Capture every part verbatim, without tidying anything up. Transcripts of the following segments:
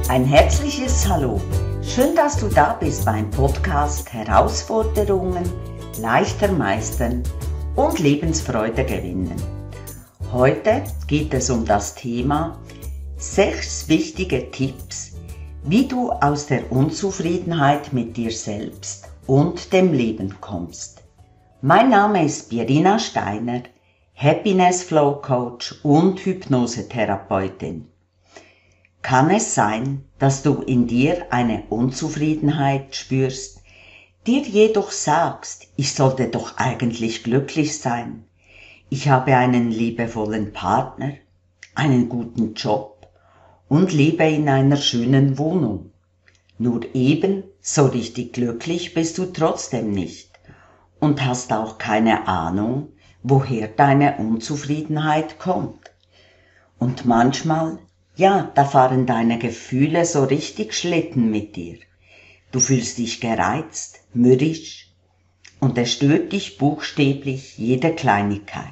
Ein herzliches Hallo. Schön, dass du da bist beim Podcast Herausforderungen leichter meistern und Lebensfreude gewinnen. Heute geht es um das Thema sechs wichtige Tipps, wie du aus der Unzufriedenheit mit dir selbst und dem Leben kommst. Mein Name ist Pierina Steiner, Happiness Flow Coach und Hypnosetherapeutin. Kann es sein, dass du in dir eine Unzufriedenheit spürst, dir jedoch sagst, ich sollte doch eigentlich glücklich sein, ich habe einen liebevollen Partner, einen guten Job und lebe in einer schönen Wohnung. Nur eben so richtig glücklich bist du trotzdem nicht und hast auch keine Ahnung, woher deine Unzufriedenheit kommt. Und manchmal, ja, da fahren deine Gefühle so richtig Schlitten mit dir. Du fühlst dich gereizt, mürrisch und es stört dich buchstäblich jede Kleinigkeit.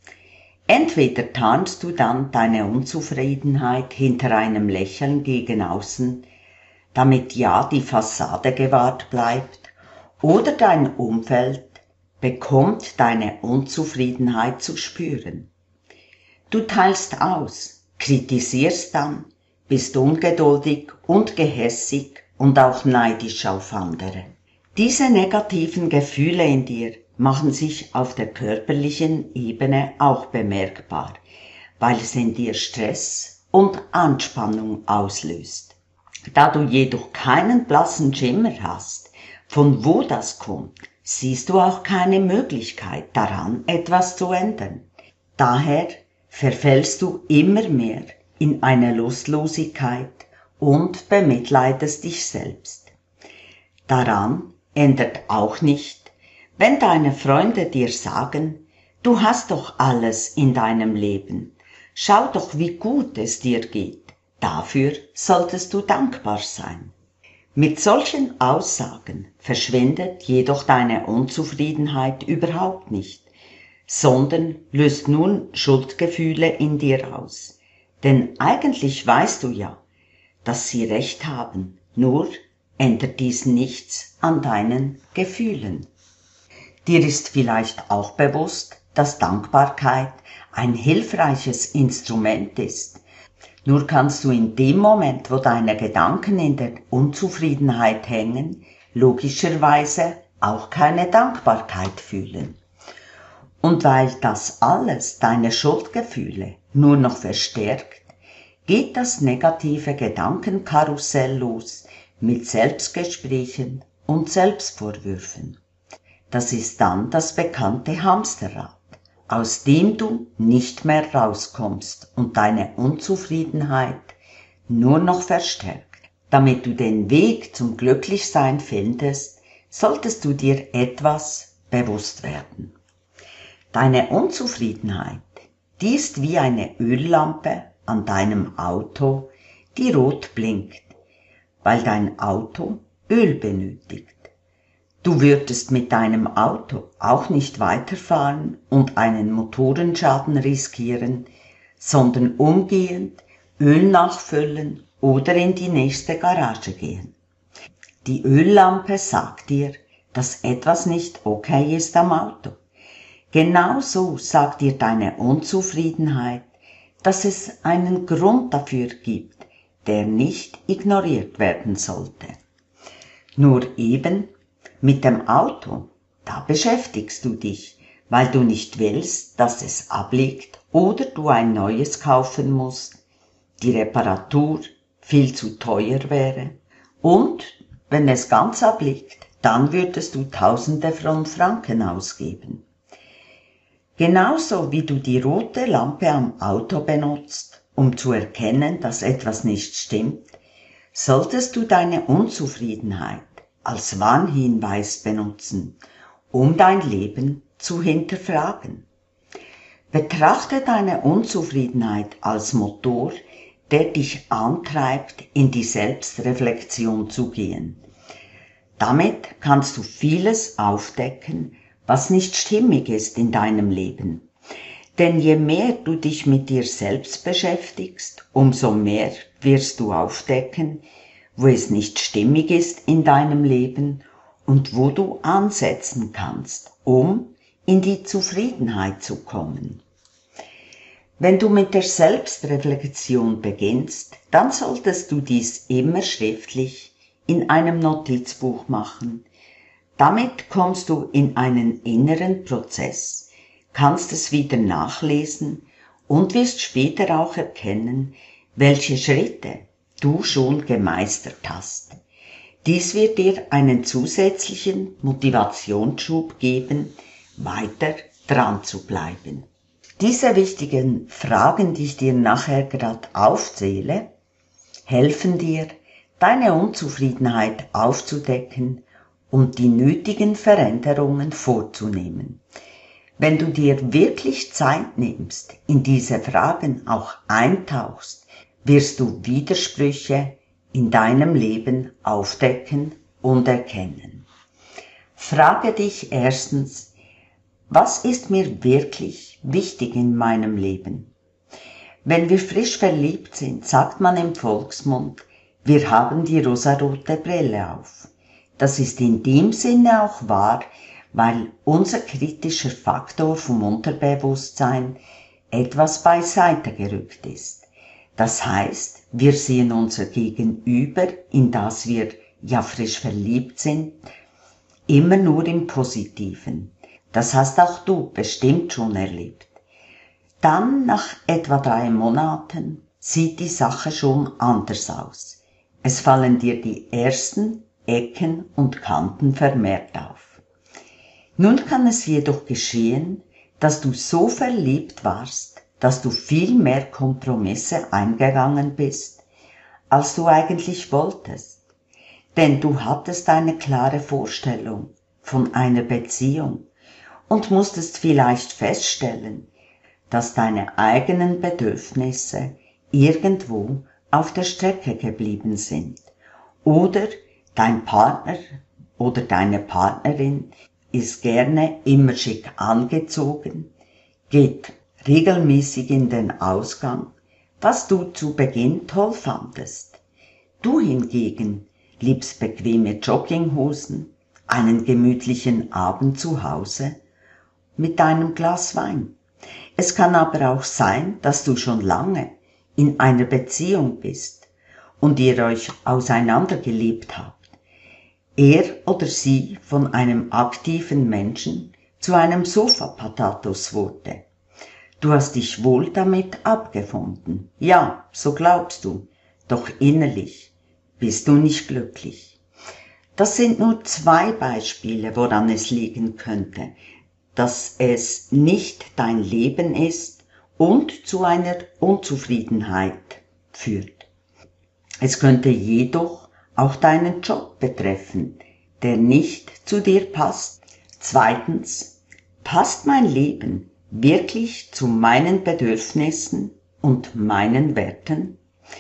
Entweder tarnst du dann deine Unzufriedenheit hinter einem Lächeln gegen außen, damit ja die Fassade gewahrt bleibt, oder dein Umfeld bekommt deine Unzufriedenheit zu spüren. Du teilst aus, kritisierst dann, bist ungeduldig und gehässig und auch neidisch auf andere. Diese negativen Gefühle in dir machen sich auf der körperlichen Ebene auch bemerkbar, weil es in dir Stress und Anspannung auslöst. Da du jedoch keinen blassen Schimmer hast, von wo das kommt, siehst du auch keine Möglichkeit daran, etwas zu ändern. Daher verfällst du immer mehr in eine Lustlosigkeit und bemitleidest dich selbst. Daran ändert auch nicht, wenn deine Freunde dir sagen, du hast doch alles in deinem Leben, schau doch, wie gut es dir geht, dafür solltest du dankbar sein. Mit solchen Aussagen verschwindet jedoch deine Unzufriedenheit überhaupt nicht, sondern löst nun Schuldgefühle in dir aus. Denn eigentlich weißt du ja, dass sie recht haben, nur ändert dies nichts an deinen Gefühlen. Dir ist vielleicht auch bewusst, dass Dankbarkeit ein hilfreiches Instrument ist. Nur kannst du in dem Moment, wo deine Gedanken in der Unzufriedenheit hängen, logischerweise auch keine Dankbarkeit fühlen. Und weil das alles deine Schuldgefühle nur noch verstärkt, geht das negative Gedankenkarussell los mit Selbstgesprächen und Selbstvorwürfen. Das ist dann das bekannte Hamsterrad, aus dem du nicht mehr rauskommst und deine Unzufriedenheit nur noch verstärkt. Damit du den Weg zum Glücklichsein findest, solltest du dir etwas bewusst werden. Deine Unzufriedenheit, die ist wie eine Öllampe an deinem Auto, die rot blinkt, weil dein Auto Öl benötigt. Du würdest mit deinem Auto auch nicht weiterfahren und einen Motorenschaden riskieren, sondern umgehend Öl nachfüllen oder in die nächste Garage gehen. Die Öllampe sagt dir, dass etwas nicht okay ist am Auto. Genauso sagt dir deine Unzufriedenheit, dass es einen Grund dafür gibt, der nicht ignoriert werden sollte. Nur eben mit dem Auto, da beschäftigst du dich, weil du nicht willst, dass es abliegt oder du ein neues kaufen musst, die Reparatur viel zu teuer wäre und wenn es ganz abliegt, dann würdest du Tausende von Franken ausgeben. Genauso wie du die rote Lampe am Auto benutzt, um zu erkennen, dass etwas nicht stimmt, solltest du deine Unzufriedenheit als Warnhinweis benutzen, um dein Leben zu hinterfragen. Betrachte deine Unzufriedenheit als Motor, der dich antreibt, in die Selbstreflexion zu gehen. Damit kannst du vieles aufdecken, was nicht stimmig ist in deinem Leben. Denn je mehr du dich mit dir selbst beschäftigst, umso mehr wirst du aufdecken, wo es nicht stimmig ist in deinem Leben und wo du ansetzen kannst, um in die Zufriedenheit zu kommen. Wenn du mit der Selbstreflexion beginnst, dann solltest du dies immer schriftlich in einem Notizbuch machen. Damit kommst du in einen inneren Prozess, kannst es wieder nachlesen und wirst später auch erkennen, welche Schritte du schon gemeistert hast. Dies wird dir einen zusätzlichen Motivationsschub geben, weiter dran zu bleiben. Diese wichtigen Fragen, die ich dir nachher gerade aufzähle, helfen dir, deine Unzufriedenheit aufzudecken und die nötigen Veränderungen vorzunehmen. Wenn du dir wirklich Zeit nimmst, in diese Fragen auch eintauchst, wirst du Widersprüche in deinem Leben aufdecken und erkennen. Frage dich erstens, was ist mir wirklich wichtig in meinem Leben? Wenn wir frisch verliebt sind, sagt man im Volksmund, wir haben die rosarote Brille auf. Das ist in dem Sinne auch wahr, weil unser kritischer Faktor vom Unterbewusstsein etwas beiseite gerückt ist. Das heißt, wir sehen unser Gegenüber, in das wir ja frisch verliebt sind, immer nur im Positiven. Das hast auch du bestimmt schon erlebt. Dann, nach etwa drei Monaten, sieht die Sache schon anders aus. Es fallen dir die ersten Ecken und Kanten vermehrt auf. Nun kann es jedoch geschehen, dass du so verliebt warst, dass du viel mehr Kompromisse eingegangen bist, als du eigentlich wolltest. Denn du hattest eine klare Vorstellung von einer Beziehung und musstest vielleicht feststellen, dass deine eigenen Bedürfnisse irgendwo auf der Strecke geblieben sind. Oder dein Partner oder deine Partnerin ist gerne immer schick angezogen, geht regelmäßig in den Ausgang, was du zu Beginn toll fandest. Du hingegen liebst bequeme Jogginghosen, einen gemütlichen Abend zu Hause mit deinem Glas Wein. Es kann aber auch sein, dass du schon lange in einer Beziehung bist und ihr euch auseinandergelebt habt. Er oder sie von einem aktiven Menschen zu einem Sofa-Patatus wurde. Du hast dich wohl damit abgefunden. Ja, so glaubst du, doch innerlich bist du nicht glücklich. Das sind nur zwei Beispiele, woran es liegen könnte, dass es nicht dein Leben ist und zu einer Unzufriedenheit führt. Es könnte jedoch auch deinen Job betreffen, der nicht zu dir passt. Zweitens, passt mein Leben wirklich zu meinen Bedürfnissen und meinen Werten?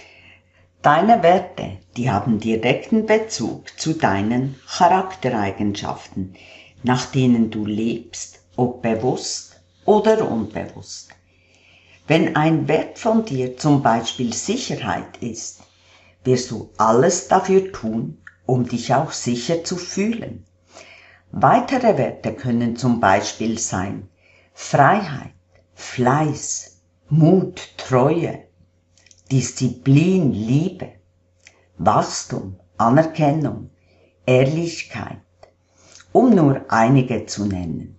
Deine Werte, die haben direkten Bezug zu deinen Charaktereigenschaften, nach denen du lebst, ob bewusst oder unbewusst. Wenn ein Wert von dir zum Beispiel Sicherheit ist, wirst du alles dafür tun, um dich auch sicher zu fühlen. Weitere Werte können zum Beispiel sein Freiheit, Fleiß, Mut, Treue, Disziplin, Liebe, Wachstum, Anerkennung, Ehrlichkeit, um nur einige zu nennen.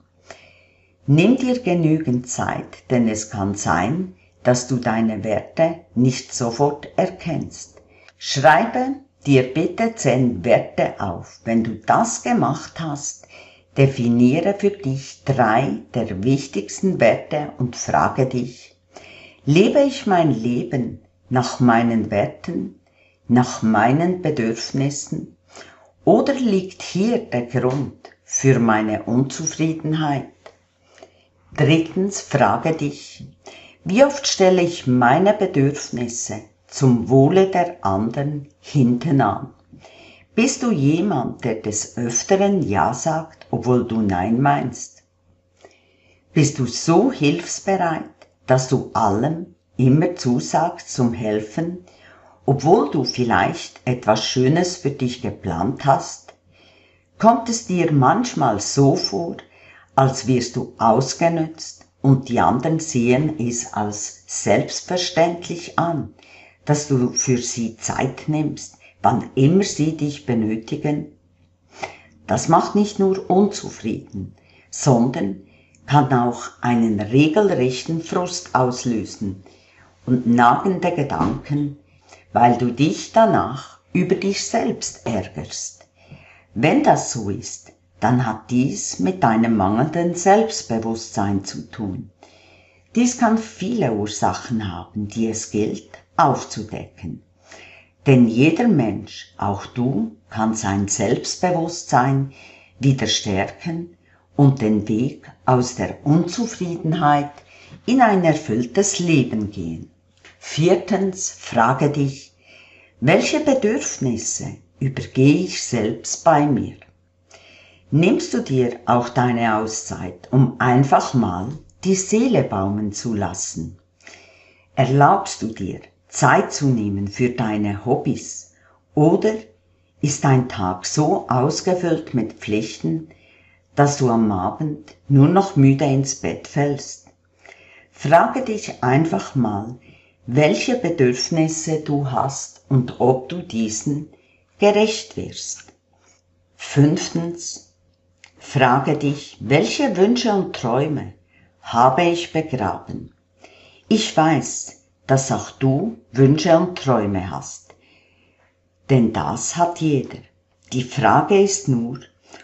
Nimm dir genügend Zeit, denn es kann sein, dass du deine Werte nicht sofort erkennst. Schreibe dir bitte zehn Werte auf. Wenn du das gemacht hast, definiere für dich drei der wichtigsten Werte und frage dich, lebe ich mein Leben nach meinen Werten, nach meinen Bedürfnissen, oder liegt hier der Grund für meine Unzufriedenheit? Drittens, frage dich, wie oft stelle ich meine Bedürfnisse zum Wohle der anderen hinten an? Bist du jemand, der des Öfteren Ja sagt, obwohl du Nein meinst? Bist du so hilfsbereit, dass du allem immer zusagst zum Helfen obwohl du vielleicht etwas Schönes für dich geplant hast? Kommt es dir manchmal so vor, als wirst du ausgenutzt und die anderen sehen es als selbstverständlich an, dass du für sie Zeit nimmst, wann immer sie dich benötigen? Das macht nicht nur unzufrieden, sondern kann auch einen regelrechten Frust auslösen und nagende Gedanken, weil du dich danach über dich selbst ärgerst. Wenn das so ist, dann hat dies mit deinem mangelnden Selbstbewusstsein zu tun. Dies kann viele Ursachen haben, die es gilt aufzudecken. Denn jeder Mensch, auch du, kann sein Selbstbewusstsein wieder stärken und den Weg aus der Unzufriedenheit in ein erfülltes Leben gehen. Viertens, frage dich, welche Bedürfnisse übergehe ich selbst bei mir? Nimmst du dir auch deine Auszeit, um einfach mal die Seele baumeln zu lassen? Erlaubst du dir, Zeit zu nehmen für deine Hobbys? Oder ist dein Tag so ausgefüllt mit Pflichten, dass du am Abend nur noch müde ins Bett fällst? Frage dich einfach mal, welche Bedürfnisse du hast und ob du diesen gerecht wirst. Fünftens, frage dich, welche Wünsche und Träume habe ich begraben? Ich weiß, dass auch du Wünsche und Träume hast, denn das hat jeder. Die Frage ist nur,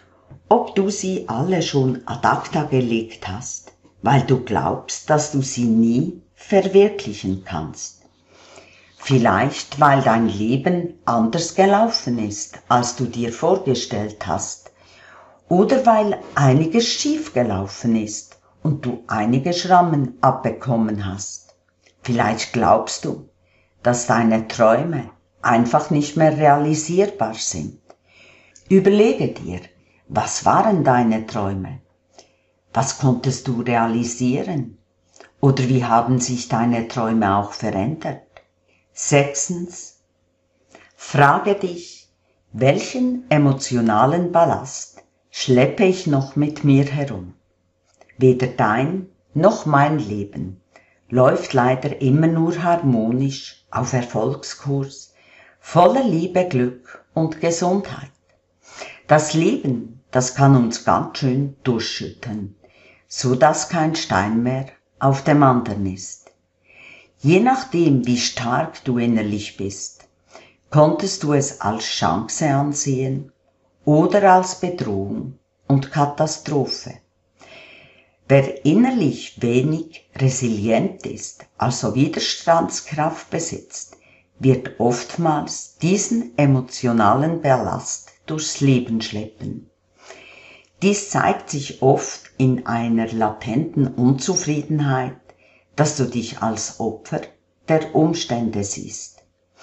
ob du sie alle schon ad acta gelegt hast, weil du glaubst, dass du sie nie verwirklichen kannst. Vielleicht, weil dein Leben anders gelaufen ist, als du dir vorgestellt hast, oder weil einiges schief gelaufen ist und du einige Schrammen abbekommen hast. Vielleicht glaubst du, dass deine Träume einfach nicht mehr realisierbar sind. Überlege dir, was waren deine Träume? Was konntest du realisieren? Oder wie haben sich deine Träume auch verändert? Sechstens, frage dich, welchen emotionalen Ballast schleppe ich noch mit mir herum? Weder dein noch mein Leben läuft leider immer nur harmonisch auf Erfolgskurs, voller Liebe, Glück und Gesundheit. Das Leben, das kann uns ganz schön durchschütteln, so dass kein Stein mehr auf dem anderen ist. Je nachdem, wie stark du innerlich bist, konntest du es als Chance ansehen oder als Bedrohung und Katastrophe. Wer innerlich wenig resilient ist, also Widerstandskraft besitzt, wird oftmals diesen emotionalen Ballast durchs Leben schleppen. Dies zeigt sich oft in einer latenten Unzufriedenheit, dass du dich als Opfer der Umstände siehst.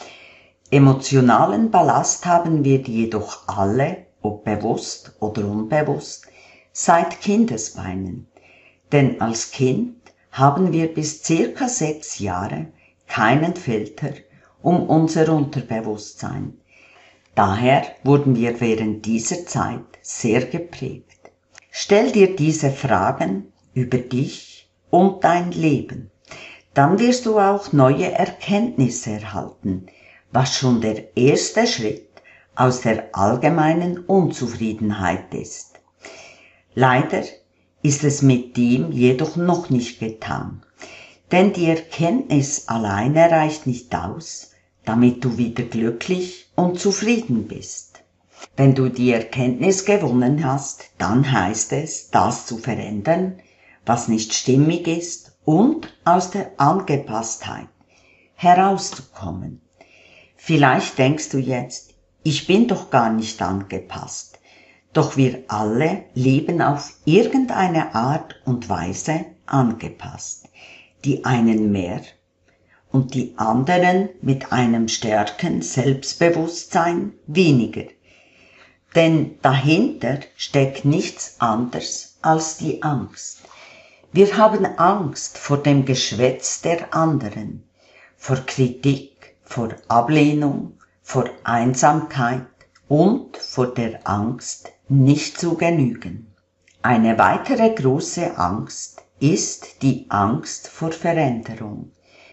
Emotionalen Ballast haben wir jedoch alle, ob bewusst oder unbewusst, seit Kindesbeinen. Denn als Kind haben wir bis circa sechs Jahre keinen Filter um unser Unterbewusstsein. Daher wurden wir während dieser Zeit sehr geprägt. Stell dir diese Fragen über dich und dein Leben. Dann wirst du auch neue Erkenntnisse erhalten, was schon der erste Schritt aus der allgemeinen Unzufriedenheit ist. Leider ist es mit dem jedoch noch nicht getan, denn die Erkenntnis alleine reicht nicht aus, damit du wieder glücklich und zufrieden bist. Wenn du die Erkenntnis gewonnen hast, dann heißt es, das zu verändern, was nicht stimmig ist und aus der Angepasstheit herauszukommen. Vielleicht denkst du jetzt, ich bin doch gar nicht angepasst. Doch wir alle leben auf irgendeine Art und Weise angepasst. Die einen mehr und die anderen mit einem stärkeren Selbstbewusstsein weniger. Denn dahinter steckt nichts anderes als die Angst. Wir haben Angst vor dem Geschwätz der anderen, vor Kritik, vor Ablehnung, vor Einsamkeit und vor der Angst, nicht zu genügen. Eine weitere große Angst ist die Angst vor Veränderung.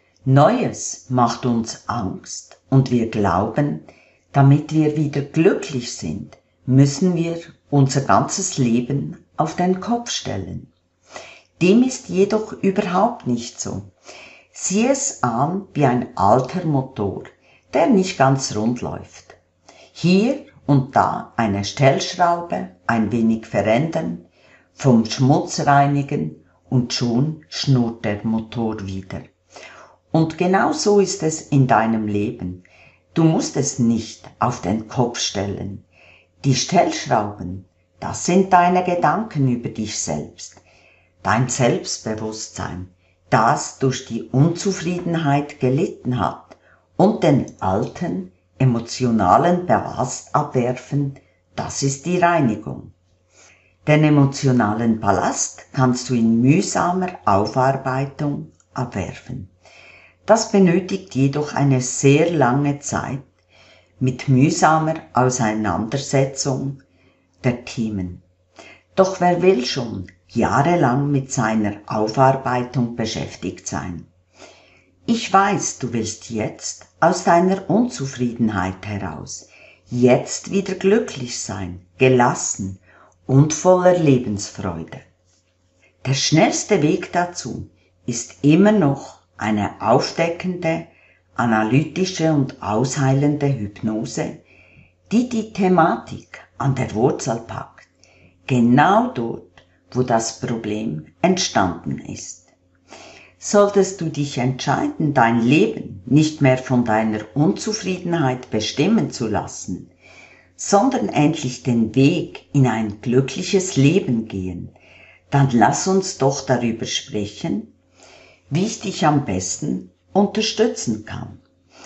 Neues macht uns Angst und wir glauben, damit wir wieder glücklich sind, müssen wir unser ganzes Leben auf den Kopf stellen. Dem ist jedoch überhaupt nicht so. Sieh es an wie ein alter Motor, der nicht ganz rund läuft. Hier und da eine Stellschraube, ein wenig verändern, vom Schmutz reinigen und schon schnurrt der Motor wieder. Und genau so ist es in deinem Leben. Du musst es nicht auf den Kopf stellen. Die Stellschrauben, das sind deine Gedanken über dich selbst, dein Selbstbewusstsein, das durch die Unzufriedenheit gelitten hat und den alten, emotionalen Ballast abwerfen, das ist die Reinigung. Den emotionalen Ballast kannst du in mühsamer Aufarbeitung abwerfen. Das benötigt jedoch eine sehr lange Zeit mit mühsamer Auseinandersetzung der Themen. Doch wer will schon jahrelang mit seiner Aufarbeitung beschäftigt sein? Ich weiß, du willst jetzt aus deiner Unzufriedenheit heraus, jetzt wieder glücklich sein, gelassen und voller Lebensfreude. Der schnellste Weg dazu ist immer noch eine aufdeckende, analytische und ausheilende Hypnose, die die Thematik an der Wurzel packt, genau dort, wo das Problem entstanden ist. Solltest du dich entscheiden, dein Leben nicht mehr von deiner Unzufriedenheit bestimmen zu lassen, sondern endlich den Weg in ein glückliches Leben gehen, dann lass uns doch darüber sprechen, wie ich dich am besten unterstützen kann.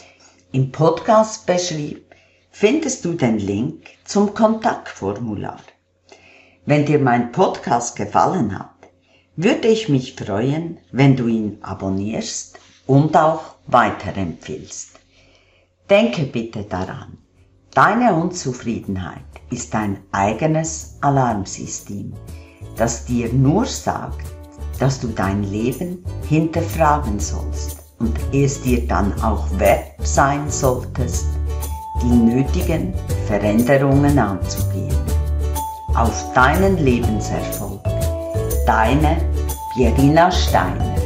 Im Podcast-Beschrieb findest du den Link zum Kontaktformular. Wenn dir mein Podcast gefallen hat, würde ich mich freuen, wenn du ihn abonnierst und auch weiterempfiehlst. Denke bitte daran, deine Unzufriedenheit ist dein eigenes Alarmsystem, das dir nur sagt, dass du dein Leben hinterfragen sollst und es dir dann auch wert sein solltest, die nötigen Veränderungen anzugehen. Auf deinen Lebenserfolg. Deine Pierina Steiner.